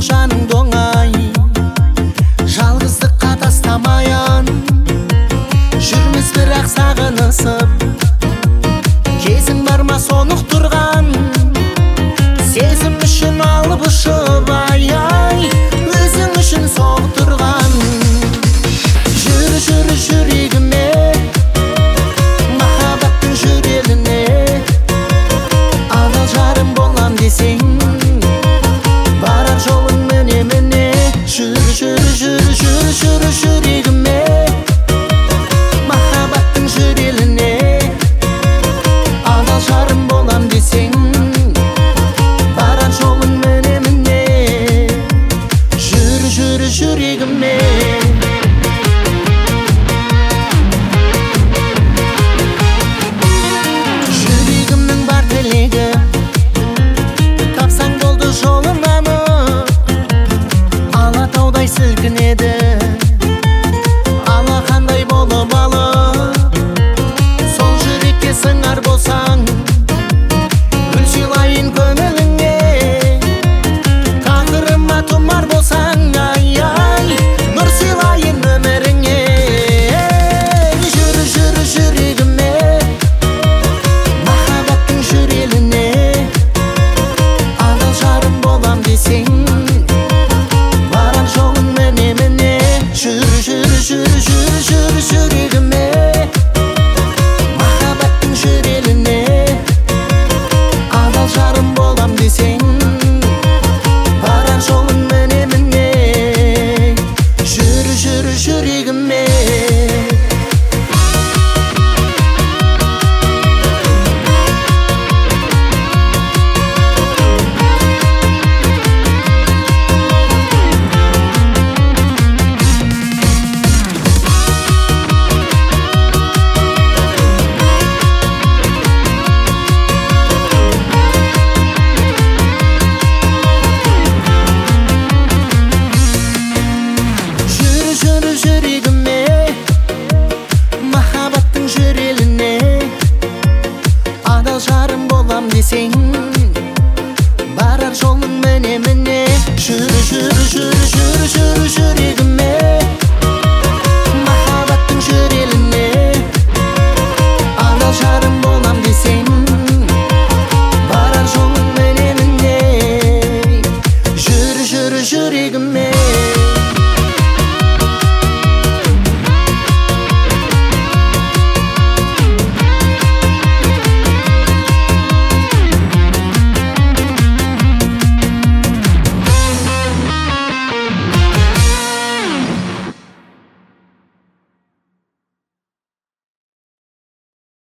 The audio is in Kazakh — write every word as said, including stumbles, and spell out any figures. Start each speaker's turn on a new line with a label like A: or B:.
A: жаныңды оңай, жалғыздыққа тастамайын. Жүрміз бірақ сағынысып, кезің бар ма сонық тұрған, сезім үшін алып ұшып, ай-ай, өзің үшін соғып тұрған. Жүр, жүр, жүрегіме, махаббаттың жүреліне, адал жарым болам десең, барар жолың міне-міне. Жүр, жүр, жүр, жүр, жүр, жүрегіме, махаббаттың жүреліне, адал жарым болам десең, барар жолың міне-міне. Жүр, жүр, жүрегіме. Жүрегімнің бар тілегі, тапсаң болды жолын анық. Алатаудай сілкінеді, алақандай болып алып. Сол жүрекке сыңар болсаң, гүл сыйлайын көңіліңе. Тағдырыма тұмар болсаң, ай-ай, нұр сыйлайын өміріңе. Жүр, жүр, жүрегіме, махаббаттың жүреліне, адал жарым болам десең, барар жолың міне-міне. Жүр, жүр, жүр, жүр, жүр, жүрегіме, махаббаттың жүреліне, адал жарым болам десең, барар жолың міне-міне. Жүр, жүр, жүрегіме. Жүр, жүр, жүрегіме, махаббаттың жүреліне, адал жарым болам десең, барар жолың міне-міне. Жүр, жүр, жүр, жүр, жүр, жүрегіме, махаббаттың жүреліне, адал жарым болам десең, барар жолың міне-міне. Жүр, жүр, жүрегіме.